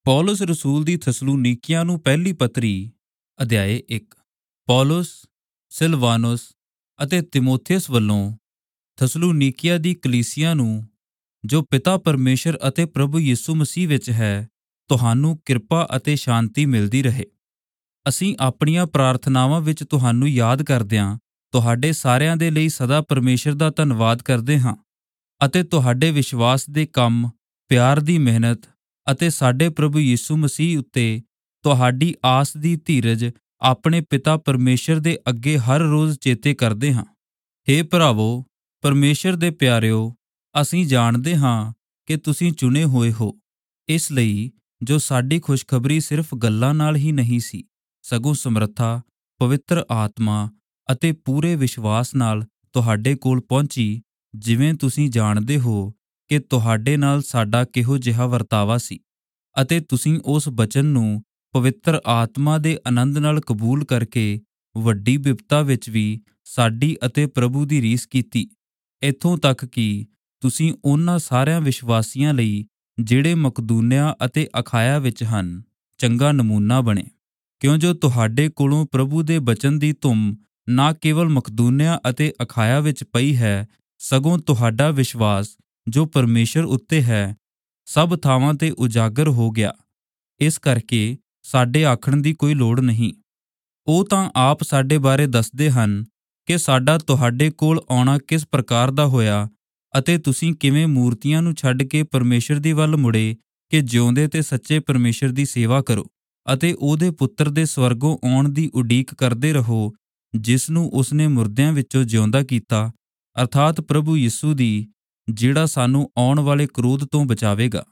ਪੌਲੁਸ ਰਸੂਲ ਦੀ ਥਸਲੁਨੀਕੀਆਂ ਨੂੰ ਪਹਿਲੀ ਪੱਤਰੀ ਅਧਿਆਇ 1। ਪੌਲੁਸ, ਸਿਲਵਾਨੁਸ ਅਤੇ ਤਿਮੋਥੇਉਸ ਵੱਲੋਂ ਥਸਲੁਨੀਕੀਆਂ ਦੀ ਕਲੀਸਿਆ ਨੂੰ, ਜੋ ਪਿਤਾ ਪਰਮੇਸ਼ਰ ਅਤੇ ਪ੍ਰਭੂ ਯਿਸੂ ਮਸੀਹ ਵਿੱਚ ਹੈ, ਤੁਹਾਨੂੰ ਕਿਰਪਾ ਅਤੇ ਸ਼ਾਂਤੀ ਮਿਲਦੀ ਰਹੇ। ਅਸੀਂ ਆਪਣੀਆਂ ਪ੍ਰਾਰਥਨਾਵਾਂ ਵਿੱਚ ਤੁਹਾਨੂੰ ਯਾਦ ਕਰਦਿਆਂ ਤੁਹਾਡੇ ਸਾਰਿਆਂ ਦੇ ਲਈ ਸਦਾ ਪਰਮੇਸ਼ਰ ਦਾ ਧੰਨਵਾਦ ਕਰਦੇ ਹਾਂ ਅਤੇ ਤੁਹਾਡੇ ਵਿਸ਼ਵਾਸ ਦੇ ਕੰਮ, ਪਿਆਰ ਦੀ ਮਿਹਨਤ ਅਤੇ ਸਾਡੇ ਪ੍ਰਭੂ ਯਿਸੂ ਮਸੀਹ ਉੱਤੇ ਤੁਹਾਡੀ ਆਸ ਦੀ ਧੀਰਜ ਆਪਣੇ ਪਿਤਾ ਪਰਮੇਸ਼ਰ ਦੇ ਅੱਗੇ ਹਰ ਰੋਜ਼ ਚੇਤੇ ਕਰਦੇ ਹਾਂ। ਹੇ ਭਰਾਵੋ, ਪਰਮੇਸ਼ਰ ਦੇ ਪਿਆਰਿਓ, ਅਸੀਂ ਜਾਣਦੇ ਹਾਂ ਕਿ ਤੁਸੀਂ ਚੁਣੇ ਹੋਏ ਹੋ, ਇਸ ਲਈ ਜੋ ਸਾਡੀ ਖੁਸ਼ਖਬਰੀ ਸਿਰਫ ਗੱਲਾਂ ਨਾਲ ਹੀ ਨਹੀਂ ਸੀ, ਸਗੋਂ ਸਮਰੱਥਾ, ਪਵਿੱਤਰ ਆਤਮਾ ਅਤੇ ਪੂਰੇ ਵਿਸ਼ਵਾਸ ਨਾਲ ਤੁਹਾਡੇ ਕੋਲ ਪਹੁੰਚੀ। ਜਿਵੇਂ ਤੁਸੀਂ ਜਾਣਦੇ ਹੋ ਕਿ ਤੁਹਾਡੇ ਨਾਲ ਸਾਡਾ ਕਿਹੋ ਜਿਹਾ ਵਰਤਾਵਾ ਸੀ ਅਤੇ ਤੁਸੀਂ ਉਸ ਬਚਨ ਨੂੰ ਪਵਿੱਤਰ ਆਤਮਾ ਦੇ ਆਨੰਦ ਨਾਲ ਕਬੂਲ ਕਰਕੇ ਵੱਡੀ ਬਿਪਤਾ ਵਿੱਚ ਵੀ ਸਾਡੀ ਅਤੇ ਪ੍ਰਭੂ ਦੀ ਰੀਸ ਕੀਤੀ, ਇੱਥੋਂ ਤੱਕ ਕਿ ਤੁਸੀਂ ਉਹਨਾਂ ਸਾਰਿਆਂ ਵਿਸ਼ਵਾਸੀਆਂ ਲਈ ਜਿਹੜੇ ਮਕਦੂਨੀਆ ਅਤੇ ਅਖਾਇਆ ਵਿੱਚ ਹਨ, ਚੰਗਾ ਨਮੂਨਾ ਬਣੇ। ਕਿਉਂ ਜੋ ਤੁਹਾਡੇ ਕੋਲੋਂ ਪ੍ਰਭੂ ਦੇ ਬਚਨ ਦੀ ਧੁੰਮ ਨਾ ਕੇਵਲ ਮਕਦੂਨੀਆ ਅਤੇ ਅਖਾਇਆ ਵਿੱਚ ਪਈ ਹੈ, ਸਗੋਂ ਤੁਹਾਡਾ ਵਿਸ਼ਵਾਸ ਜੋ ਪਰਮੇਸ਼ਰ ਉੱਤੇ ਹੈ ਸਭ ਥਾਵਾਂ ਤੇ ਉਜਾਗਰ ਹੋ ਗਿਆ। ਇਸ ਕਰਕੇ ਸਾਡੇ ਆਖਣ ਦੀ ਕੋਈ ਲੋੜ ਨਹੀਂ। ਉਹ ਤਾਂ ਆਪ ਸਾਡੇ ਬਾਰੇ ਦੱਸਦੇ ਹਨ ਕਿ ਸਾਡਾ ਤੁਹਾਡੇ ਕੋਲ ਆਉਣਾ ਕਿਸ ਪ੍ਰਕਾਰ ਦਾ ਹੋਇਆ ਅਤੇ ਤੁਸੀਂ ਕਿਵੇਂ ਮੂਰਤੀਆਂ ਨੂੰ ਛੱਡ ਕੇ ਪਰਮੇਸ਼ਰ ਦੀ ਵੱਲ ਮੁੜੇ ਕਿ ਜਿਉਂਦੇ ਤੇ ਸੱਚੇ ਪਰਮੇਸ਼ਰ ਦੀ ਸੇਵਾ ਕਰੋ ਅਤੇ ਉਹਦੇ ਪੁੱਤਰ ਦੇ ਸਵਰਗੋਂ ਆਉਣ ਦੀ ਉਡੀਕ ਕਰਦੇ ਰਹੋ, ਜਿਸ ਨੂੰ ਉਸਨੇ ਮੁਰਦਿਆਂ ਵਿੱਚੋਂ ਜਿਉਂਦਾ ਕੀਤਾ, ਅਰਥਾਤ ਪ੍ਰਭੂ ਯਿਸੂ ਦੀ, ਜਿਹੜਾ ਸਾਨੂੰ ਆਉਣ ਵਾਲੇ ਕ੍ਰੋਧ ਤੋਂ ਬਚਾਵੇਗਾ।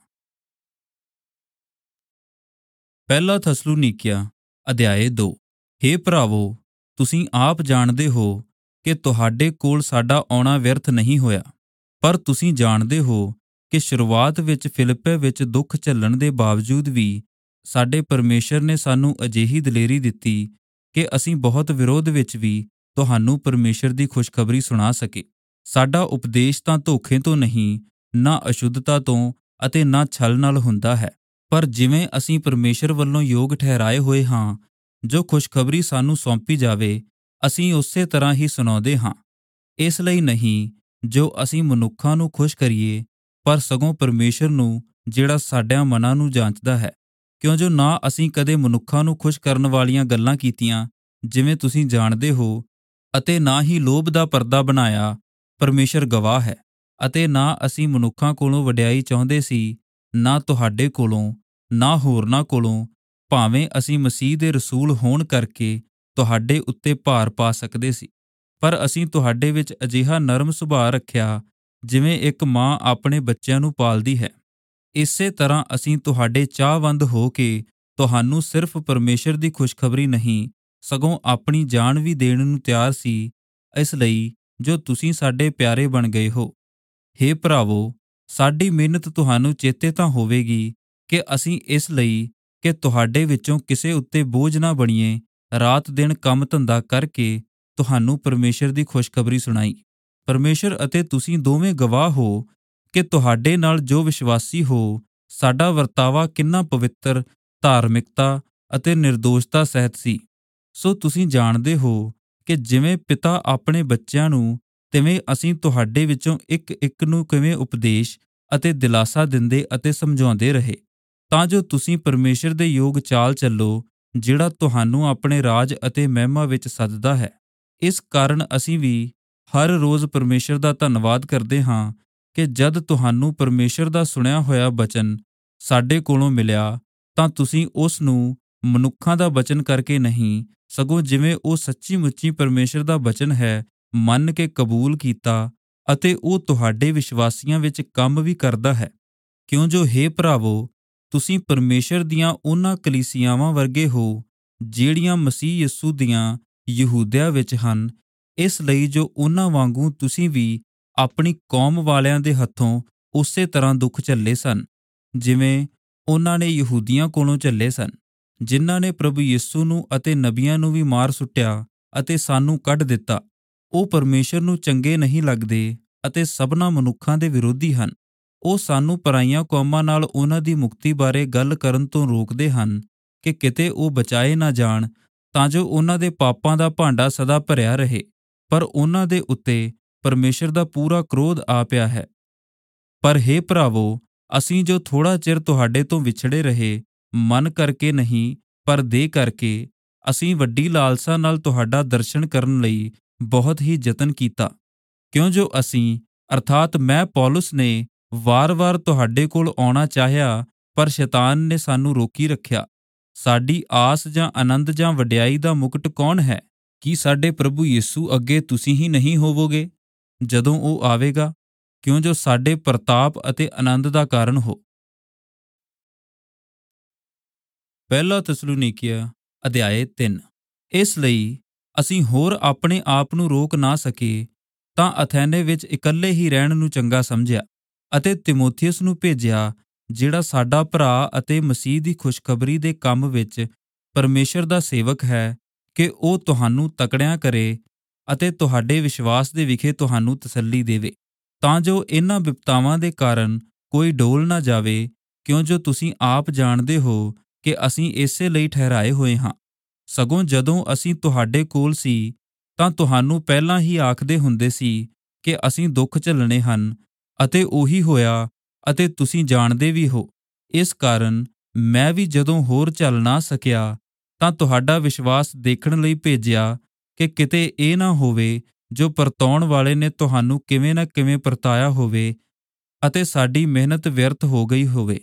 ਪਹਿਲਾ ਥਸਲੁਨੀਕੀਆਂ ਅਧਿਆਇ 2। ਹੇ ਭਰਾਵੋ, ਤੁਸੀਂ ਆਪ ਜਾਣਦੇ ਹੋ ਕਿ ਤੁਹਾਡੇ ਕੋਲ ਸਾਡਾ ਆਉਣਾ ਵਿਅਰਥ ਨਹੀਂ ਹੋਇਆ, ਪਰ ਤੁਸੀਂ ਜਾਣਦੇ ਹੋ ਕਿ ਸ਼ੁਰੂਆਤ ਵਿੱਚ ਫਿਲਿੱਪੇ ਵਿੱਚ ਦੁੱਖ ਝੱਲਣ ਦੇ ਬਾਵਜੂਦ ਵੀ ਸਾਡੇ ਪਰਮੇਸ਼ਰ ਨੇ ਸਾਨੂੰ ਅਜਿਹੀ ਦਲੇਰੀ ਦਿੱਤੀ ਕਿ ਅਸੀਂ ਬਹੁਤ ਵਿਰੋਧ ਵਿੱਚ ਵੀ ਤੁਹਾਨੂੰ ਪਰਮੇਸ਼ਰ ਦੀ ਖੁਸ਼ਖਬਰੀ ਸੁਣਾ ਸਕੇ। ਸਾਡਾ ਉਪਦੇਸ਼ ਤਾਂ ਧੋਖੇ ਤੋਂ ਨਹੀਂ, ਨਾ ਅਸ਼ੁੱਧਤਾ ਤੋਂ ਅਤੇ ਨਾ ਛਲ ਨਾਲ ਹੁੰਦਾ ਹੈ, ਪਰ ਜਿਵੇਂ ਅਸੀਂ ਪਰਮੇਸ਼ਰ ਵੱਲੋਂ ਯੋਗ ਠਹਿਰਾਏ ਹੋਏ ਹਾਂ, ਜੋ ਖੁਸ਼ਖਬਰੀ ਸਾਨੂੰ ਸੌਂਪੀ ਜਾਵੇ ਅਸੀਂ ਉਸੇ ਤਰ੍ਹਾਂ ਹੀ ਸੁਣਾਉਂਦੇ ਹਾਂ। ਇਸ ਲਈ ਨਹੀਂ ਜੋ ਅਸੀਂ ਮਨੁੱਖਾਂ ਨੂੰ ਖੁਸ਼ ਕਰੀਏ, ਪਰ ਸਗੋਂ ਪਰਮੇਸ਼ਰ ਨੂੰ, ਜਿਹੜਾ ਸਾਡਿਆਂ ਮਨਾਂ ਨੂੰ ਜਾਂਚਦਾ ਹੈ। ਕਿਉਂ ਜੋ ਨਾ ਅਸੀਂ ਕਦੇ ਮਨੁੱਖਾਂ ਨੂੰ ਖੁਸ਼ ਕਰਨ ਵਾਲੀਆਂ ਗੱਲਾਂ ਕੀਤੀਆਂ, ਜਿਵੇਂ ਤੁਸੀਂ ਜਾਣਦੇ ਹੋ, ਅਤੇ ਨਾ ਹੀ ਲੋਭ ਦਾ ਪਰਦਾ ਬਣਾਇਆ, ਪਰਮੇਸ਼ਰ ਗਵਾਹ ਹੈ। ਅਤੇ ਨਾ ਅਸੀਂ ਮਨੁੱਖਾਂ ਕੋਲੋਂ ਵਡਿਆਈ ਚਾਹੁੰਦੇ ਸੀ, ਨਾ ਤੁਹਾਡੇ ਕੋਲੋਂ, ਨਾ ਹੋਰਨਾਂ ਕੋਲੋਂ, ਭਾਵੇਂ ਅਸੀਂ ਮਸੀਹ ਦੇ ਰਸੂਲ ਹੋਣ ਕਰਕੇ ਤੁਹਾਡੇ ਉੱਤੇ ਭਾਰ ਪਾ ਸਕਦੇ ਸੀ। ਪਰ ਅਸੀਂ ਤੁਹਾਡੇ ਵਿੱਚ ਅਜਿਹਾ ਨਰਮ ਸੁਭਾਅ ਰੱਖਿਆ, ਜਿਵੇਂ ਇੱਕ ਮਾਂ ਆਪਣੇ ਬੱਚਿਆਂ ਨੂੰ ਪਾਲਦੀ ਹੈ। ਇਸੇ ਤਰ੍ਹਾਂ ਅਸੀਂ ਤੁਹਾਡੇ ਚਾਹਵੰਦ ਹੋ ਕੇ ਤੁਹਾਨੂੰ ਸਿਰਫ ਪਰਮੇਸ਼ਰ ਦੀ ਖੁਸ਼ਖਬਰੀ ਨਹੀਂ, ਸਗੋਂ ਆਪਣੀ ਜਾਨ ਵੀ ਦੇਣ ਨੂੰ ਤਿਆਰ ਸੀ, ਇਸ ਲਈ ਜੋ ਤੁਸੀਂ ਸਾਡੇ ਪਿਆਰੇ ਬਣ ਗਏ ਹੋ। ਹੇ ਭਰਾਵੋ, ਸਾਡੀ ਮਿਹਨਤ ਤੁਹਾਨੂੰ ਚੇਤੇ ਤਾਂ ਹੋਵੇਗੀ ਕਿ ਅਸੀਂ ਇਸ ਲਈ ਕਿ ਤੁਹਾਡੇ ਵਿੱਚੋਂ ਕਿਸੇ ਉੱਤੇ ਬੋਝ ਨਾ ਬਣੀਏ, ਰਾਤ ਦਿਨ ਕੰਮ ਧੰਦਾ ਕਰਕੇ ਤੁਹਾਨੂੰ ਪਰਮੇਸ਼ਰ ਦੀ ਖੁਸ਼ਖਬਰੀ ਸੁਣਾਈ। ਪਰਮੇਸ਼ਰ ਅਤੇ ਤੁਸੀਂ ਦੋਵੇਂ ਗਵਾਹ ਹੋ ਕਿ ਤੁਹਾਡੇ ਨਾਲ ਜੋ ਵਿਸ਼ਵਾਸੀ ਹੋ, ਸਾਡਾ ਵਰਤਾਵਾ ਕਿੰਨਾ ਪਵਿੱਤਰ, ਧਾਰਮਿਕਤਾ ਅਤੇ ਨਿਰਦੋਸ਼ਤਾ ਸਹਿਤ ਸੀ। ਸੋ ਤੁਸੀਂ ਜਾਣਦੇ ਹੋ ਕਿ ਜਿਵੇਂ ਪਿਤਾ ਆਪਣੇ ਬੱਚਿਆਂ ਨੂੰ, ਤਿਵੇਂ ਅਸੀਂ ਤੁਹਾਡੇ ਵਿੱਚੋਂ ਇੱਕ ਨੂੰ ਕਿਵੇਂ ਉਪਦੇਸ਼ ਅਤੇ ਦਿਲਾਸਾ ਦਿੰਦੇ ਅਤੇ ਸਮਝਾਉਂਦੇ ਰਹੇ, ਤਾਂ ਜੋ ਤੁਸੀਂ ਪਰਮੇਸ਼ਰ ਦੇ ਯੋਗ ਚਾਲ ਚੱਲੋ, ਜਿਹੜਾ ਤੁਹਾਨੂੰ ਆਪਣੇ ਰਾਜ ਅਤੇ ਮਹਿਮਾ ਵਿੱਚ ਸੱਦਦਾ ਹੈ। ਇਸ ਕਾਰਨ ਅਸੀਂ ਵੀ ਹਰ ਰੋਜ਼ ਪਰਮੇਸ਼ਰ ਦਾ ਧੰਨਵਾਦ ਕਰਦੇ ਹਾਂ ਕਿ ਜਦ ਤੁਹਾਨੂੰ ਪਰਮੇਸ਼ਰ ਦਾ ਸੁਣਿਆ ਹੋਇਆ ਬਚਨ ਸਾਡੇ ਕੋਲੋਂ ਮਿਲਿਆ, ਤਾਂ ਤੁਸੀਂ ਉਸ ਨੂੰ ਮਨੁੱਖਾਂ ਦਾ ਬਚਨ ਕਰਕੇ ਨਹੀਂ, ਸਗੋਂ ਜਿਵੇਂ ਉਹ ਸੱਚੀ ਮੁੱਚੀ ਪਰਮੇਸ਼ਰ ਦਾ ਬਚਨ ਹੈ, ਮੰਨ ਕੇ ਕਬੂਲ ਕੀਤਾ ਅਤੇ ਉਹ ਤੁਹਾਡੇ ਵਿਸ਼ਵਾਸੀਆਂ ਵਿੱਚ ਕੰਮ ਵੀ ਕਰਦਾ ਹੈ। ਕਿਉਂ ਜੋ ਹੇ ਭਰਾਵੋ, ਤੁਸੀਂ ਪਰਮੇਸ਼ਰ ਦੀਆਂ ਉਹਨਾਂ ਕਲੀਸਿਆਵਾਂ ਵਰਗੇ ਹੋ, ਜਿਹੜੀਆਂ ਮਸੀਹ ਯਿਸੂ ਦੀਆਂ ਯਹੂਦਿਆਂ ਵਿੱਚ ਹਨ, ਇਸ ਲਈ ਜੋ ਉਹਨਾਂ ਵਾਂਗੂ ਤੁਸੀਂ ਵੀ ਆਪਣੀ ਕੌਮ ਵਾਲਿਆਂ ਦੇ ਹੱਥੋਂ ਉਸੇ ਤਰ੍ਹਾਂ ਦੁੱਖ ਝੱਲੇ ਸਨ, ਜਿਵੇਂ ਉਹਨਾਂ ਨੇ ਯਹੂਦੀਆਂ ਕੋਲੋਂ ਝੱਲੇ ਸਨ, ਜਿਨ੍ਹਾਂ ਨੇ ਪ੍ਰਭੂ ਯਿਸੂ ਨੂੰ ਅਤੇ ਨਬੀਆਂ ਨੂੰ ਵੀ ਮਾਰ ਸੁੱਟਿਆ ਅਤੇ ਸਾਨੂੰ ਕੱਢ ਦਿੱਤਾ। ਉਹ ਪਰਮੇਸ਼ਰ ਨੂੰ ਚੰਗੇ ਨਹੀਂ ਲੱਗਦੇ ਅਤੇ ਸਭਨਾਂ ਮਨੁੱਖਾਂ ਦੇ ਵਿਰੋਧੀ ਹਨ। ਉਹ ਸਾਨੂੰ ਪਰਾਈਆਂ ਕੌਮਾਂ ਨਾਲ ਉਹਨਾਂ ਦੀ ਮੁਕਤੀ ਬਾਰੇ ਗੱਲ ਕਰਨ ਤੋਂ ਰੋਕਦੇ ਹਨ ਕਿ ਕਿਤੇ ਉਹ ਬਚਾਏ ਨਾ ਜਾਣ, ਤਾਂ ਜੋ ਉਹਨਾਂ ਦੇ ਪਾਪਾਂ ਦਾ ਭਾਂਡਾ ਸਦਾ ਭਰਿਆ ਰਹੇ। ਪਰ ਉਹਨਾਂ ਦੇ ਉੱਤੇ ਪਰਮੇਸ਼ਰ ਦਾ ਪੂਰਾ ਕ੍ਰੋਧ ਆ ਪਿਆ ਹੈ। ਪਰ ਹੇ ਭਰਾਵੋ, ਅਸੀਂ ਜੋ ਥੋੜ੍ਹਾ ਚਿਰ ਤੁਹਾਡੇ ਤੋਂ ਵਿਛੜੇ ਰਹੇ, ਮਨ ਕਰਕੇ ਨਹੀਂ ਪਰ ਦੇਹ ਕਰਕੇ, ਅਸੀਂ ਵੱਡੀ ਲਾਲਸਾ ਨਾਲ ਤੁਹਾਡਾ ਦਰਸ਼ਨ ਕਰਨ ਲਈ ਬਹੁਤ ਹੀ ਯਤਨ ਕੀਤਾ। ਕਿਉਂ ਜੋ ਅਸੀਂ ਅਰਥਾਤ ਮੈਂ ਪੌਲੁਸ ਨੇ ਵਾਰ-ਵਾਰ ਤੁਹਾਡੇ ਕੋਲ ਆਉਣਾ ਚਾਹਿਆ, ਪਰ ਸ਼ੈਤਾਨ ਨੇ ਸਾਨੂੰ ਰੋਕੀ ਰੱਖਿਆ। ਸਾਡੀ ਆਸ ਜਾਂ ਆਨੰਦ ਜਾਂ ਵਡਿਆਈ ਦਾ ਮੁਕਟ ਕੌਣ ਹੈ? ਕੀ ਸਾਡੇ ਪ੍ਰਭੂ ਯਿਸੂ ਅੱਗੇ ਤੁਸੀਂ ਹੀ ਨਹੀਂ ਹੋਵੋਗੇ ਜਦੋਂ ਉਹ ਆਵੇਗਾ? ਕਿਉਂ ਜੋ ਸਾਡੇ ਪ੍ਰਤਾਪ ਅਤੇ ਆਨੰਦ ਦਾ ਕਾਰਨ ਹੋ। ਪਹਿਲਾ ਤਸਲੁਨੀਕੀਆਂ ਅਧਿਆਇ 3। ਇਸ ਲਈ ਅਸੀਂ ਹੋਰ ਆਪਣੇ ਆਪ ਨੂੰ ਰੋਕ ਨਾ ਸਕੇ ਤਾਂ ਅਥੈਨੇ ਵਿੱਚ ਇਕੱਲੇ ਹੀ ਰਹਿਣ ਨੂੰ ਚੰਗਾ ਸਮਝਿਆ ਅਤੇ ਤਿਮੋਥਿਉਸ ਨੂੰ ਭੇਜਿਆ, ਜਿਹੜਾ ਸਾਡਾ ਭਰਾ ਅਤੇ ਮਸੀਹ ਦੀ ਖੁਸ਼ਖਬਰੀ ਦੇ ਕੰਮ ਵਿੱਚ ਪਰਮੇਸ਼ਰ ਦਾ ਸੇਵਕ ਹੈ, ਕਿ ਉਹ ਤੁਹਾਨੂੰ ਤਕੜਿਆਂ ਕਰੇ ਅਤੇ ਤੁਹਾਡੇ ਵਿਸ਼ਵਾਸ ਦੇ ਵਿਖੇ ਤੁਹਾਨੂੰ ਤਸੱਲੀ ਦੇਵੇ, ਤਾਂ ਜੋ ਇਹਨਾਂ ਬਿਪਤਾਵਾਂ ਦੇ ਕਾਰਨ ਕੋਈ ਡੋਲ ਨਾ ਜਾਵੇ। ਕਿਉਂ ਜੋ ਤੁਸੀਂ ਆਪ ਜਾਣਦੇ ਹੋ ਕਿ ਅਸੀਂ ਇਸੇ ਲਈ ਠਹਿਰਾਏ ਹੋਏ ਹਾਂ। ਸਗੋਂ ਜਦੋਂ ਅਸੀਂ ਤੁਹਾਡੇ ਕੋਲ ਸੀ ਤਾਂ ਤੁਹਾਨੂੰ ਪਹਿਲਾਂ ਹੀ ਆਖਦੇ ਹੁੰਦੇ ਸੀ ਕਿ ਅਸੀਂ ਦੁੱਖ ਝੱਲਣੇ ਹਨ, ਅਤੇ ਉਹੀ ਹੋਇਆ ਅਤੇ ਤੁਸੀਂ ਜਾਣਦੇ ਵੀ ਹੋ। ਇਸ ਕਾਰਨ ਮੈਂ ਵੀ ਜਦੋਂ ਹੋਰ ਝੱਲ ਨਾ ਸਕਿਆ ਤਾਂ ਤੁਹਾਡਾ ਵਿਸ਼ਵਾਸ ਦੇਖਣ ਲਈ ਭੇਜਿਆ, ਕਿ ਕਿਤੇ ਇਹ ਨਾ ਹੋਵੇ ਜੋ ਪਰਤਾਉਣ ਵਾਲੇ ਨੇ ਤੁਹਾਨੂੰ ਕਿਵੇਂ ਨਾ ਕਿਵੇਂ ਪਰਤਾਇਆ ਹੋਵੇ ਅਤੇ ਸਾਡੀ ਮਿਹਨਤ ਵਿਅਰਥ ਹੋ ਗਈ ਹੋਵੇ।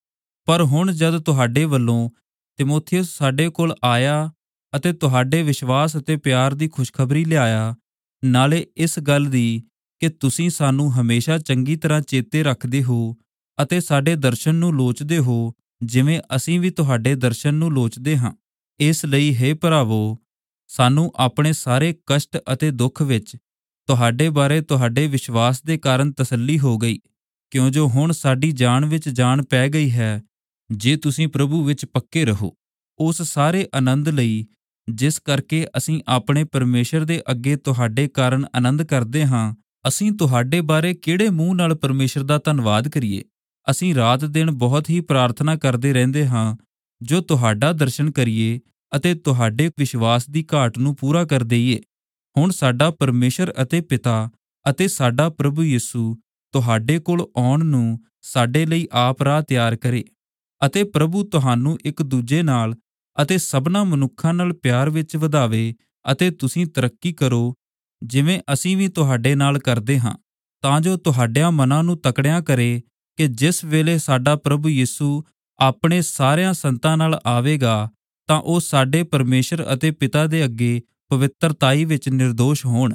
ਪਰ ਹੁਣ ਜਦ ਤੁਹਾਡੇ ਵੱਲੋਂ ਤਿਮੋਥਿਉਸ ਸਾਡੇ ਕੋਲ ਆਇਆ ਅਤੇ ਤੁਹਾਡੇ ਵਿਸ਼ਵਾਸ ਅਤੇ ਪਿਆਰ ਦੀ ਖੁਸ਼ਖਬਰੀ ਲਿਆਇਆ, ਨਾਲੇ ਇਸ ਗੱਲ ਦੀ ਕਿ ਤੁਸੀਂ ਸਾਨੂੰ ਹਮੇਸ਼ਾ ਚੰਗੀ ਤਰ੍ਹਾਂ ਚੇਤੇ ਰੱਖਦੇ ਹੋ ਅਤੇ ਸਾਡੇ ਦਰਸ਼ਨ ਨੂੰ ਲੋਚਦੇ ਹੋ, ਜਿਵੇਂ ਅਸੀਂ ਵੀ ਤੁਹਾਡੇ ਦਰਸ਼ਨ ਨੂੰ ਲੋਚਦੇ ਹਾਂ। ਇਸ ਲਈ ਹੇ ਭਰਾਵੋ, ਸਾਨੂੰ ਆਪਣੇ ਸਾਰੇ ਕਸ਼ਟ ਅਤੇ ਦੁੱਖ ਵਿੱਚ ਤੁਹਾਡੇ ਬਾਰੇ ਤੁਹਾਡੇ ਵਿਸ਼ਵਾਸ ਦੇ ਕਾਰਨ ਤਸੱਲੀ ਹੋ ਗਈ, ਕਿਉਂ ਜੋ ਹੁਣ ਸਾਡੀ ਜਾਨ ਵਿੱਚ ਜਾਨ ਪੈ ਗਈ ਹੈ, ਜੇ ਤੁਸੀਂ ਪ੍ਰਭੂ ਵਿੱਚ ਪੱਕੇ ਰਹੋ। ਉਸ ਸਾਰੇ ਆਨੰਦ ਲਈ ਜਿਸ ਕਰਕੇ ਅਸੀਂ ਆਪਣੇ ਪਰਮੇਸ਼ਰ ਦੇ ਅੱਗੇ ਤੁਹਾਡੇ ਕਾਰਨ ਆਨੰਦ ਕਰਦੇ ਹਾਂ। ਅਸੀਂ ਤੁਹਾਡੇ ਬਾਰੇ ਕਿਹੜੇ ਮੂੰਹ ਨਾਲ ਪਰਮੇਸ਼ਰ ਦਾ ਧੰਨਵਾਦ ਕਰੀਏ? ਅਸੀਂ ਰਾਤ ਦਿਨ ਬਹੁਤ ਹੀ ਪ੍ਰਾਰਥਨਾ ਕਰਦੇ ਰਹਿੰਦੇ ਹਾਂ, ਜੋ ਤੁਹਾਡਾ ਦਰਸ਼ਨ ਕਰੀਏ ਅਤੇ ਤੁਹਾਡੇ ਵਿਸ਼ਵਾਸ ਦੀ ਘਾਟ ਨੂੰ ਪੂਰਾ ਕਰ ਦੇਈਏ। ਹੁਣ ਸਾਡਾ ਪਰਮੇਸ਼ਰ ਅਤੇ ਪਿਤਾ ਅਤੇ ਸਾਡਾ ਪ੍ਰਭੂ ਯਿਸੂ ਤੁਹਾਡੇ ਕੋਲ ਆਉਣ ਨੂੰ ਸਾਡੇ ਲਈ ਆਪ ਰਾਹ ਤਿਆਰ ਕਰੇ, ਅਤੇ ਪ੍ਰਭੂ ਤੁਹਾਨੂੰ ਇੱਕ ਦੂਜੇ ਨਾਲ ਅਤੇ ਸਭਨਾਂ ਮਨੁੱਖਾਂ ਨਾਲ ਪਿਆਰ ਵਿੱਚ ਵਧਾਵੇ, ਅਤੇ ਤੁਸੀਂ ਤਰੱਕੀ ਕਰੋ ਜਿਵੇਂ ਅਸੀਂ ਵੀ ਤੁਹਾਡੇ ਨਾਲ ਕਰਦੇ ਹਾਂ, ਤਾਂ ਜੋ ਤੁਹਾਡਿਆਂ ਮਨਾਂ ਨੂੰ ਤਕੜਿਆਂ ਕਰੇ ਕਿ ਜਿਸ ਵੇਲੇ ਸਾਡਾ ਪ੍ਰਭੂ ਯਿਸੂ ਆਪਣੇ ਸਾਰਿਆਂ ਸੰਤਾਂ ਨਾਲ ਆਵੇਗਾ, ਤਾਂ ਉਹ ਸਾਡੇ ਪਰਮੇਸ਼ਰ ਅਤੇ ਪਿਤਾ ਦੇ ਅੱਗੇ ਪਵਿੱਤਰਤਾਈ ਵਿੱਚ ਨਿਰਦੋਸ਼ ਹੋਣ।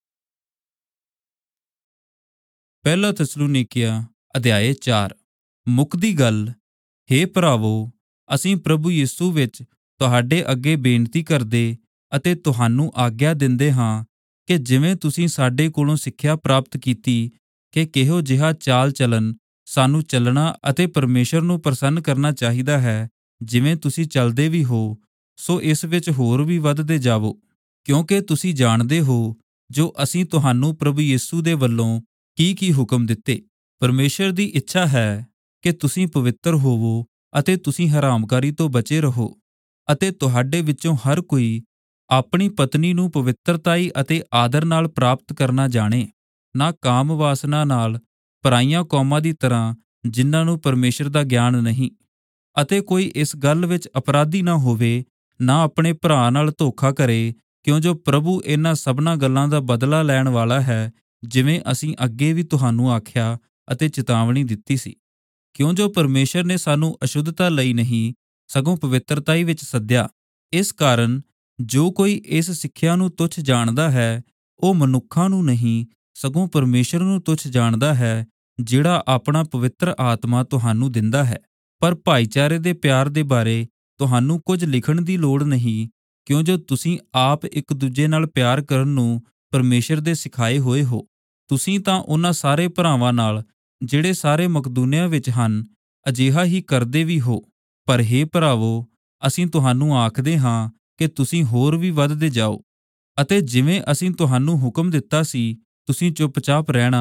ਪਹਿਲਾ ਤਸਲੁਨੀਕੀਆਂ ਅਧਿਆਇ 4। ਮੁੱਕਦੀ ਗੱਲ, ਹੇ ਭਰਾਵੋ, ਅਸੀਂ ਪ੍ਰਭੂ ਯਿਸੂ ਵਿੱਚ ਤੁਹਾਡੇ ਅੱਗੇ ਬੇਨਤੀ ਕਰਦੇ ਅਤੇ ਤੁਹਾਨੂੰ ਆਗਿਆ ਦਿੰਦੇ ਹਾਂ ਕਿ ਜਿਵੇਂ ਤੁਸੀਂ ਸਾਡੇ ਕੋਲੋਂ ਸਿੱਖਿਆ ਪ੍ਰਾਪਤ ਕੀਤੀ ਕਿ ਕਿਹੋ ਜਿਹਾ ਚਾਲ ਚੱਲਣ ਸਾਨੂੰ ਚੱਲਣਾ ਅਤੇ ਪਰਮੇਸ਼ਰ ਨੂੰ ਪ੍ਰਸੰਨ ਕਰਨਾ ਚਾਹੀਦਾ ਹੈ, ਜਿਵੇਂ ਤੁਸੀਂ ਚੱਲਦੇ ਵੀ ਹੋ, ਸੋ ਇਸ ਵਿੱਚ ਹੋਰ ਵੀ ਵੱਧਦੇ ਜਾਵੋ। ਕਿਉਂਕਿ ਤੁਸੀਂ ਜਾਣਦੇ ਹੋ ਜੋ ਅਸੀਂ ਤੁਹਾਨੂੰ ਪ੍ਰਭੂ ਯਿਸੂ ਦੇ ਵੱਲੋਂ ਕੀ ਹੁਕਮ ਦਿੱਤੇ। ਪਰਮੇਸ਼ਰ ਦੀ ਇੱਛਾ ਹੈ ਕਿ ਤੁਸੀਂ ਪਵਿੱਤਰ ਹੋਵੋ ਅਤੇ ਤੁਸੀਂ ਹਰਾਮਕਾਰੀ ਤੋਂ ਬਚੇ ਰਹੋ, ਅਤੇ ਤੁਹਾਡੇ ਵਿੱਚੋਂ ਹਰ ਕੋਈ ਆਪਣੀ ਪਤਨੀ ਨੂੰ ਪਵਿੱਤਰਤਾਈ ਅਤੇ ਆਦਰ ਨਾਲ ਪ੍ਰਾਪਤ ਕਰਨਾ ਜਾਣੇ, ਨਾ ਕਾਮ ਵਾਸਨਾ ਨਾਲ ਪਰਾਈਆਂ ਕੌਮਾਂ ਦੀ ਤਰ੍ਹਾਂ, ਜਿਨ੍ਹਾਂ ਨੂੰ ਪਰਮੇਸ਼ਰ ਦਾ ਗਿਆਨ ਨਹੀਂ। ਅਤੇ ਕੋਈ ਇਸ ਗੱਲ ਵਿੱਚ ਅਪਰਾਧੀ ਨਾ ਹੋਵੇ, ਨਾ ਆਪਣੇ ਭਰਾ ਨਾਲ ਧੋਖਾ ਕਰੇ, ਕਿਉਂ ਜੋ ਪ੍ਰਭੂ ਇਹਨਾਂ ਸਭਨਾਂ ਗੱਲਾਂ ਦਾ ਬਦਲਾ ਲੈਣ ਵਾਲਾ ਹੈ, ਜਿਵੇਂ ਅਸੀਂ ਅੱਗੇ ਵੀ ਤੁਹਾਨੂੰ ਆਖਿਆ ਅਤੇ ਚੇਤਾਵਨੀ ਦਿੱਤੀ ਸੀ। ਕਿਉਂ ਜੋ ਪਰਮੇਸ਼ਰ ਨੇ ਸਾਨੂੰ ਅਸ਼ੁੱਧਤਾ ਲਈ ਨਹੀਂ, ਸਗੋਂ ਪਵਿੱਤਰਤਾਈ ਵਿੱਚ ਸੱਦਿਆ। ਇਸ ਕਾਰਨ ਜੋ ਕੋਈ ਇਸ ਸਿੱਖਿਆ ਨੂੰ ਤੁੱਛ ਜਾਣਦਾ ਹੈ, ਉਹ ਮਨੁੱਖਾਂ ਨੂੰ ਨਹੀਂ, ਸਗੋਂ ਪਰਮੇਸ਼ਰ ਨੂੰ ਤੁੱਛ ਜਾਣਦਾ ਹੈ, ਜਿਹੜਾ ਆਪਣਾ ਪਵਿੱਤਰ ਆਤਮਾ ਤੁਹਾਨੂੰ ਦਿੰਦਾ ਹੈ। ਪਰ ਭਾਈਚਾਰੇ ਦੇ ਪਿਆਰ ਦੇ ਬਾਰੇ ਤੁਹਾਨੂੰ ਕੁਝ ਲਿਖਣ ਦੀ ਲੋੜ ਨਹੀਂ, ਕਿਉਂ ਜੋ ਤੁਸੀਂ ਆਪ ਇੱਕ ਦੂਜੇ ਨਾਲ ਪਿਆਰ ਕਰਨ ਨੂੰ ਪਰਮੇਸ਼ਰ ਦੇ ਸਿਖਾਏ ਹੋਏ ਹੋ। ਤੁਸੀਂ ਤਾਂ ਉਹਨਾਂ ਸਾਰੇ ਭਰਾਵਾਂ ਨਾਲ ਜਿਹੜੇ ਸਾਰੇ ਮਕਦੂਨੀਆ ਵਿੱਚ ਹਨ ਅਜਿਹਾ ਹੀ ਕਰਦੇ ਵੀ ਹੋ। ਪਰ ਹੇ ਭਰਾਵੋ, ਅਸੀਂ ਤੁਹਾਨੂੰ ਆਖਦੇ ਹਾਂ ਕਿ ਤੁਸੀਂ ਹੋਰ ਵੀ ਵੱਧਦੇ ਜਾਓ, ਅਤੇ ਜਿਵੇਂ ਅਸੀਂ ਤੁਹਾਨੂੰ ਹੁਕਮ ਦਿੱਤਾ ਸੀ, ਤੁਸੀਂ ਚੁੱਪਚਾਪ ਰਹਿਣਾ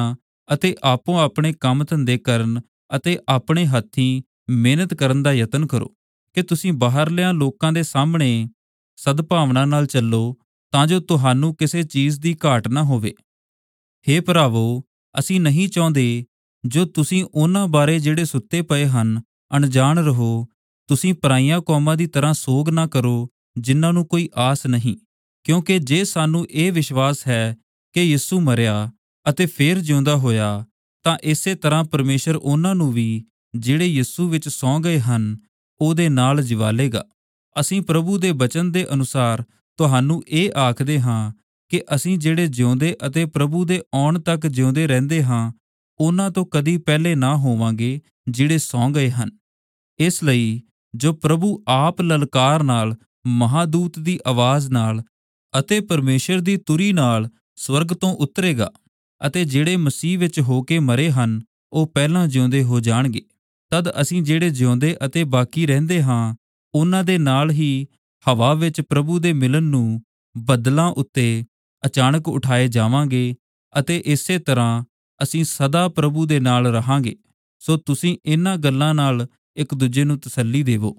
ਅਤੇ ਆਪੋ ਆਪਣੇ ਕੰਮ ਧੰਦੇ ਕਰਨ ਅਤੇ ਆਪਣੇ ਹੱਥੀਂ ਮਿਹਨਤ ਕਰਨ ਦਾ ਯਤਨ ਕਰੋ ਕਿ ਤੁਸੀਂ ਬਾਹਰਲਿਆਂ ਲੋਕਾਂ ਦੇ ਸਾਹਮਣੇ ਸਦਭਾਵਨਾ ਨਾਲ ਚੱਲੋ, ਤਾਂ ਜੋ ਤੁਹਾਨੂੰ ਕਿਸੇ ਚੀਜ਼ ਦੀ ਘਾਟ ਨਾ ਹੋਵੇ। ਹੇ ਭਰਾਵੋ, ਅਸੀਂ ਨਹੀਂ ਚਾਹੁੰਦੇ ਜੋ ਤੁਸੀਂ ਉਹਨਾਂ ਬਾਰੇ ਜਿਹੜੇ ਸੁੱਤੇ ਪਏ ਹਨ ਅਣਜਾਣ ਰਹੋ। ਤੁਸੀਂ ਪਰਾਈਆਂ ਕੌਮਾਂ ਦੀ ਤਰ੍ਹਾਂ ਸੋਗ ਨਾ ਕਰੋ ਜਿਨ੍ਹਾਂ ਨੂੰ ਕੋਈ ਆਸ ਨਹੀਂ, ਕਿਉਂਕਿ ਜੇ ਸਾਨੂੰ ਇਹ ਵਿਸ਼ਵਾਸ ਹੈ ਕਿ ਯਿਸੂ ਮਰਿਆ ਅਤੇ ਫੇਰ ਜਿਉਂਦਾ ਹੋਇਆ, ਤਾਂ ਇਸੇ ਤਰ੍ਹਾਂ ਪਰਮੇਸ਼ਰ ਉਹਨਾਂ ਨੂੰ ਵੀ ਜਿਹੜੇ ਯਿਸੂ ਵਿੱਚ ਸੌਂ ਗਏ ਹਨ ਉਹਦੇ ਨਾਲ ਜਿਵਾਲੇਗਾ। ਅਸੀਂ ਪ੍ਰਭੂ ਦੇ ਬਚਨ ਦੇ ਅਨੁਸਾਰ ਤੁਹਾਨੂੰ ਇਹ ਆਖਦੇ ਹਾਂ ਕਿ ਅਸੀਂ ਜਿਹੜੇ ਜਿਉਂਦੇ ਅਤੇ ਪ੍ਰਭੂ ਦੇ ਆਉਣ ਤੱਕ ਜਿਉਂਦੇ ਰਹਿੰਦੇ ਹਾਂ, ਉਹਨਾਂ ਤੋਂ ਕਦੀ ਪਹਿਲੇ ਨਾ ਹੋਵਾਂਗੇ ਜਿਹੜੇ ਸੌਂ ਗਏ ਹਨ। ਇਸ ਲਈ ਜੋ ਪ੍ਰਭੂ ਆਪ ਲਲਕਾਰ ਨਾਲ, ਮਹਾਦੂਤ ਦੀ ਆਵਾਜ਼ ਨਾਲ ਅਤੇ ਪਰਮੇਸ਼ਰ ਦੀ ਤੁਰੀ ਨਾਲ ਸਵਰਗ ਤੋਂ ਉਤਰੇਗਾ, ਅਤੇ ਜਿਹੜੇ ਮਸੀਹ ਵਿੱਚ ਹੋ ਕੇ ਮਰੇ ਹਨ ਉਹ ਪਹਿਲਾਂ ਜਿਉਂਦੇ ਹੋ ਜਾਣਗੇ। ਤਦ ਅਸੀਂ ਜਿਹੜੇ ਜਿਉਂਦੇ ਅਤੇ ਬਾਕੀ ਰਹਿੰਦੇ ਹਾਂ ਉਹਨਾਂ ਦੇ ਨਾਲ ਹੀ ਹਵਾ ਵਿੱਚ ਪ੍ਰਭੂ ਦੇ ਮਿਲਣ ਨੂੰ ਬੱਦਲਾਂ ਉੱਤੇ ਅਚਾਨਕ ਉਠਾਏ ਜਾਵਾਂਗੇ, ਅਤੇ ਇਸੇ ਤਰ੍ਹਾਂ ਅਸੀਂ ਸਦਾ ਪ੍ਰਭੂ ਦੇ ਨਾਲ ਰਹਾਂਗੇ। ਸੋ ਤੁਸੀਂ ਇਹਨਾਂ ਗੱਲਾਂ ਨਾਲ ਇੱਕ ਦੂਜੇ ਨੂੰ ਤਸੱਲੀ ਦੇਵੋ।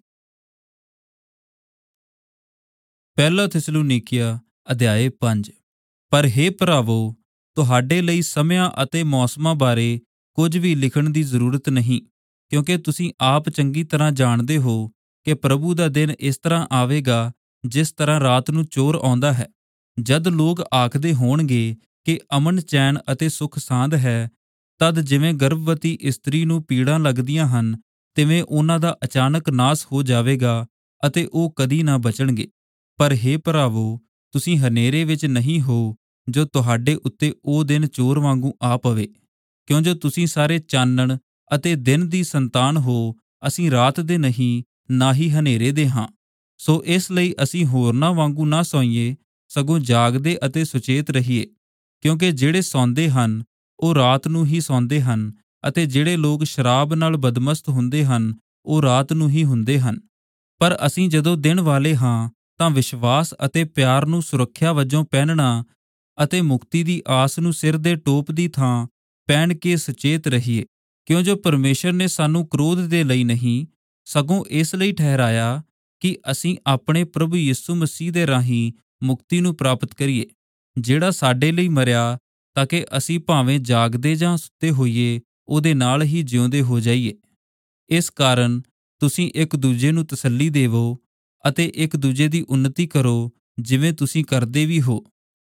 ਪਹਿਲਾ ਥਿਸਲੁਨੀਕੀਆਂ ਅਧਿਆਇ 5। ਪਰ ਹੇ ਭਰਾਵੋ, ਤੁਹਾਡੇ ਲਈ ਸਮਿਆਂ ਅਤੇ ਮੌਸਮਾਂ ਬਾਰੇ ਕੁਝ ਵੀ ਲਿਖਣ ਦੀ ਜ਼ਰੂਰਤ ਨਹੀਂ, ਕਿਉਂਕਿ ਤੁਸੀਂ ਆਪ ਚੰਗੀ ਤਰ੍ਹਾਂ ਜਾਣਦੇ ਹੋ ਕਿ ਪ੍ਰਭੂ ਦਾ ਦਿਨ ਇਸ ਤਰ੍ਹਾਂ ਆਵੇਗਾ ਜਿਸ ਤਰ੍ਹਾਂ ਰਾਤ ਨੂੰ ਚੋਰ ਆਉਂਦਾ ਹੈ। ਜਦ ਲੋਕ ਆਖਦੇ ਹੋਣਗੇ ਕਿ ਅਮਨ, ਚੈਨ ਅਤੇ ਸੁਖ ਸਾਂਦ ਹੈ, ਤਦ ਜਿਵੇਂ ਗਰਭਵਤੀ ਇਸਤਰੀ ਨੂੰ ਪੀੜਾਂ ਲੱਗਦੀਆਂ ਹਨ, ਤਿਵੇਂ ਉਹਨਾਂ ਦਾ ਅਚਾਨਕ ਨਾਸ ਹੋ ਜਾਵੇਗਾ ਅਤੇ ਉਹ ਕਦੀ ਨਾ ਬਚਣਗੇ। ਪਰ ਹੇ ਭਰਾਵੋ, ਤੁਸੀਂ ਹਨੇਰੇ ਵਿੱਚ ਨਹੀਂ ਹੋ ਜੋ ਤੁਹਾਡੇ ਉੱਤੇ ਉਹ ਦਿਨ ਚੋਰ ਵਾਂਗੂ ਆ ਪਵੇ, ਕਿਉਂ ਜੋ ਤੁਸੀਂ ਸਾਰੇ ਚਾਨਣ ਅਤੇ ਦਿਨ ਦੀ ਸੰਤਾਨ ਹੋ। ਅਸੀਂ ਰਾਤ ਦੇ ਨਹੀਂ, ਨਾ ਹੀ ਹਨੇਰੇ ਦੇ ਹਾਂ। ਸੋ ਇਸ ਲਈ ਅਸੀਂ ਹੋਰਨਾਂ ਵਾਂਗੂ ਨਾ ਸੌਈਏ, ਸਗੋਂ ਜਾਗਦੇ ਅਤੇ ਸੁਚੇਤ ਰਹੀਏ, ਕਿਉਂਕਿ ਜਿਹੜੇ ਸੌਂਦੇ ਹਨ ਉਹ ਰਾਤ ਨੂੰ ਹੀ ਸੌਂਦੇ ਹਨ, ਅਤੇ ਜਿਹੜੇ ਲੋਕ ਸ਼ਰਾਬ ਨਾਲ ਬਦਮਸਤ ਹੁੰਦੇ ਹਨ ਉਹ ਰਾਤ ਨੂੰ ਹੀ ਹੁੰਦੇ ਹਨ। ਪਰ ਅਸੀਂ ਜਦੋਂ ਦਿਨ ਵਾਲੇ ਹਾਂ ਤਾਂ ਵਿਸ਼ਵਾਸ ਅਤੇ ਪਿਆਰ ਨੂੰ ਸੁਰੱਖਿਆ ਵਜੋਂ ਪਹਿਨਣਾ ਅਤੇ ਮੁਕਤੀ ਦੀ ਆਸ ਨੂੰ ਸਿਰ ਦੇ ਟੋਪ ਦੀ ਥਾਂ ਪਹਿਨ ਕੇ ਸੁਚੇਤ ਰਹੀਏ, ਕਿਉਂ ਜੋ ਪਰਮੇਸ਼ਰ ਨੇ ਸਾਨੂੰ ਕ੍ਰੋਧ ਦੇ ਲਈ ਨਹੀਂ, ਸਗੋਂ ਇਸ ਲਈ ਠਹਿਰਾਇਆ ਕਿ ਅਸੀਂ ਆਪਣੇ ਪ੍ਰਭੂ ਯਿਸੂ ਮਸੀਹ ਦੇ ਰਾਹੀਂ ਮੁਕਤੀ ਨੂੰ ਪ੍ਰਾਪਤ ਕਰੀਏ, ਜਿਹੜਾ ਸਾਡੇ ਲਈ ਮਰਿਆ, ਤਾਂ ਕਿ ਅਸੀਂ ਭਾਵੇਂ ਜਾਗਦੇ ਜਾਂ ਸੁੱਤੇ ਹੋਈਏ ਉਹਦੇ ਨਾਲ ਹੀ ਜਿਉਂਦੇ ਹੋ ਜਾਈਏ। ਇਸ ਕਾਰਨ ਤੁਸੀਂ ਇੱਕ ਦੂਜੇ ਨੂੰ ਤਸੱਲੀ ਦੇਵੋ ਅਤੇ ਇੱਕ ਦੂਜੇ ਦੀ ਉੱਨਤੀ ਕਰੋ, ਜਿਵੇਂ ਤੁਸੀਂ ਕਰਦੇ ਵੀ ਹੋ।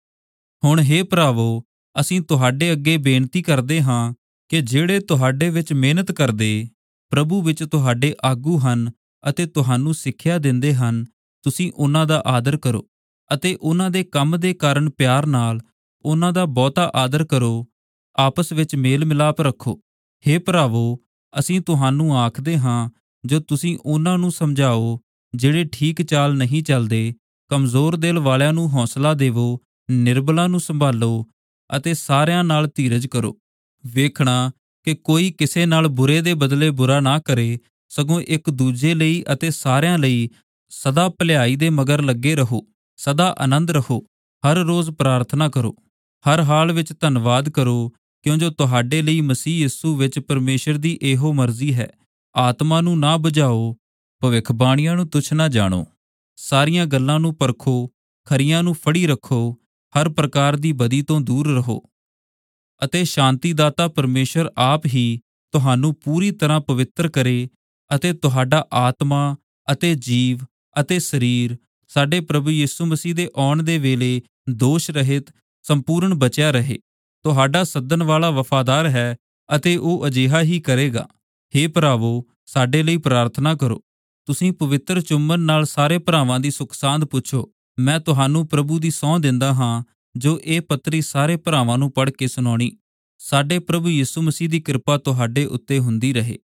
ਹੁਣ ਹੇ ਭਰਾਵੋ, ਅਸੀਂ ਤੁਹਾਡੇ ਅੱਗੇ ਬੇਨਤੀ ਕਰਦੇ ਹਾਂ ਕਿ ਜਿਹੜੇ ਤੁਹਾਡੇ ਵਿੱਚ ਮਿਹਨਤ ਕਰਦੇ, ਪ੍ਰਭੂ ਵਿੱਚ ਤੁਹਾਡੇ ਆਗੂ ਹਨ ਅਤੇ ਤੁਹਾਨੂੰ ਸਿੱਖਿਆ ਦਿੰਦੇ ਹਨ, ਤੁਸੀਂ ਉਹਨਾਂ ਦਾ ਆਦਰ ਕਰੋ ਅਤੇ ਉਹਨਾਂ ਦੇ ਕੰਮ ਦੇ ਕਾਰਨ ਪਿਆਰ ਨਾਲ ਉਹਨਾਂ ਦਾ ਬਹੁਤਾ ਆਦਰ ਕਰੋ। ਆਪਸ ਵਿੱਚ ਮੇਲ ਮਿਲਾਪ ਰੱਖੋ। ਹੇ ਭਰਾਵੋ, ਅਸੀਂ ਤੁਹਾਨੂੰ ਆਖਦੇ ਹਾਂ ਜੋ ਤੁਸੀਂ ਉਹਨਾਂ ਨੂੰ ਸਮਝਾਓ ਜਿਹੜੇ ਠੀਕ ਚਾਲ ਨਹੀਂ ਚੱਲਦੇ। ਕਮਜ਼ੋਰ ਦਿਲ ਵਾਲਿਆਂ ਨੂੰ ਹੌਸਲਾ ਦੇਵੋ, ਨਿਰਬਲਾਂ ਨੂੰ ਸੰਭਾਲੋ ਅਤੇ ਸਾਰਿਆਂ ਨਾਲ ਧੀਰਜ ਕਰੋ। ਵੇਖਣਾ ਕਿ ਕੋਈ ਕਿਸੇ ਨਾਲ ਬੁਰੇ ਦੇ ਬਦਲੇ ਬੁਰਾ ਨਾ ਕਰੇ, ਸਗੋਂ ਇੱਕ ਦੂਜੇ ਲਈ ਅਤੇ ਸਾਰਿਆਂ ਲਈ ਸਦਾ ਭਲਾਈ ਦੇ ਮਗਰ ਲੱਗੇ ਰਹੋ। ਸਦਾ ਆਨੰਦ ਰਹੋ। ਹਰ ਰੋਜ਼ ਪ੍ਰਾਰਥਨਾ ਕਰੋ। ਹਰ ਹਾਲ ਵਿੱਚ ਧੰਨਵਾਦ ਕਰੋ, ਕਿਉਂ ਜੋ ਤੁਹਾਡੇ ਲਈ ਮਸੀਹ ਯਿਸੂ ਵਿੱਚ ਪਰਮੇਸ਼ਰ ਦੀ ਇਹੋ ਮਰਜ਼ੀ ਹੈ। ਆਤਮਾ ਨੂੰ ਨਾ ਬੁਝਾਓ, ਭਵਿੱਖਬਾਣੀਆਂ ਨੂੰ ਤੁੱਛ ਨਾ ਜਾਣੋ। ਸਾਰੀਆਂ ਗੱਲਾਂ ਨੂੰ ਪਰਖੋ, ਖਰੀਆਂ ਨੂੰ ਫੜੀ ਰੱਖੋ, ਹਰ ਪ੍ਰਕਾਰ ਦੀ ਬਦੀ ਤੋਂ ਦੂਰ ਰਹੋ। ਅਤੇ ਸ਼ਾਂਤੀਦਾਤਾ ਪਰਮੇਸ਼ਰ ਆਪ ਹੀ ਤੁਹਾਨੂੰ ਪੂਰੀ ਤਰ੍ਹਾਂ ਪਵਿੱਤਰ ਕਰੇ ਅਤੇ ਤੁਹਾਡਾ ਆਤਮਾ ਅਤੇ ਜੀਵ ਅਤੇ ਸਰੀਰ ਸਾਡੇ ਪ੍ਰਭੂ ਯਿਸੂ ਮਸੀਹ ਦੇ ਆਉਣ ਦੇ ਵੇਲੇ ਦੋਸ਼ ਰਹਿਤ ਸੰਪੂਰਨ ਬਚਿਆ ਰਹੇ। ਤੁਹਾਡਾ ਸੱਦਣ ਵਾਲਾ ਵਫਾਦਾਰ ਹੈ ਅਤੇ ਉਹ ਅਜਿਹਾ ਹੀ ਕਰੇਗਾ। ਹੇ ਭਰਾਵੋ, ਸਾਡੇ ਲਈ ਪ੍ਰਾਰਥਨਾ ਕਰੋ। ਤੁਸੀਂ ਪਵਿੱਤਰ ਚੁੰਮਨ ਨਾਲ ਸਾਰੇ ਭਰਾਵਾਂ ਦੀ ਸੁਖ ਸਾਂਦ ਪੁੱਛੋ। ਮੈਂ ਤੁਹਾਨੂੰ ਪ੍ਰਭੂ ਦੀ ਸਹੁੰ ਦਿੰਦਾ ਹਾਂ ਜੋ ਇਹ ਪੱਤਰੀ ਸਾਰੇ ਭਰਾਵਾਂ ਨੂੰ ਪੜ੍ਹ ਕੇ ਸੁਣਾਉਣੀ। ਸਾਡੇ ਪ੍ਰਭੂ ਯਿਸੂ ਮਸੀਹ ਦੀ ਕਿਰਪਾ ਤੁਹਾਡੇ ਉੱਤੇ ਹੁੰਦੀ ਰਹੇ।